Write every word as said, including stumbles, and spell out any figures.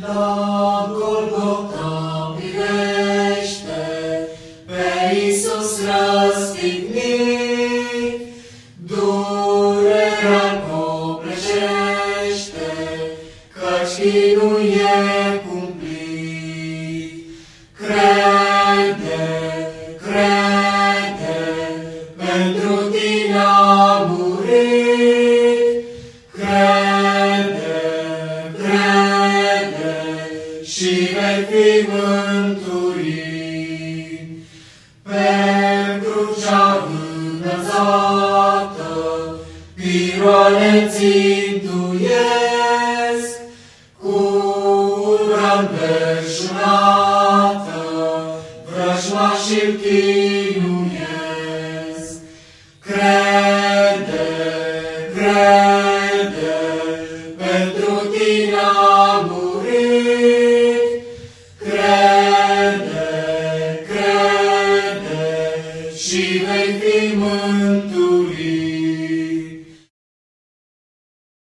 La Golgota privește pe Iisus răstignit, durerea copleșește, căci chinul e cumplit. Crede, crede, pentru tine a murit. Crede, crede, și vei fi mântuit. Pe crucea înălțată, piroane țintuiesc, cu ura înverșunată, vrăjmașii-l chinuiesc. Crede, crede, pentru tine a murit. Crede, crede, și vei fi mântuit.